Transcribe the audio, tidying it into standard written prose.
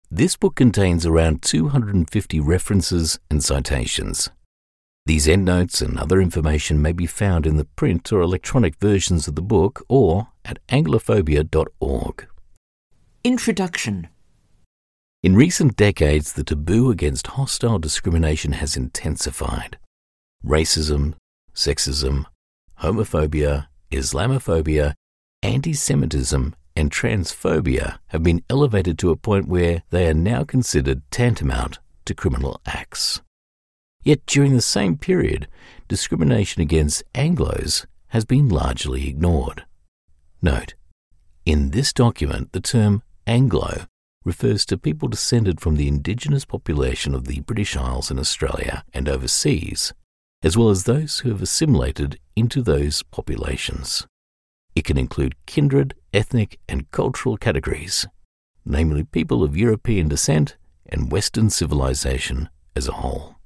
This book contains around 250 references and citations. These endnotes and other information may be found in the print or electronic versions of the book or at anglophobia.org. Introduction. In recent decades, the taboo against hostile discrimination has intensified. Racism, sexism, homophobia, Islamophobia, anti-Semitism, and transphobia have been elevated to a point where they are now considered tantamount to criminal acts. Yet during the same period, discrimination against Anglos has been largely ignored. Note, in this document, the term Anglo refers to people descended from the indigenous population of the British Isles in Australia and overseas, as well as those who have assimilated into those populations. It can include kindred, ethnic, and cultural categories, namely people of European descent and Western civilization as a whole.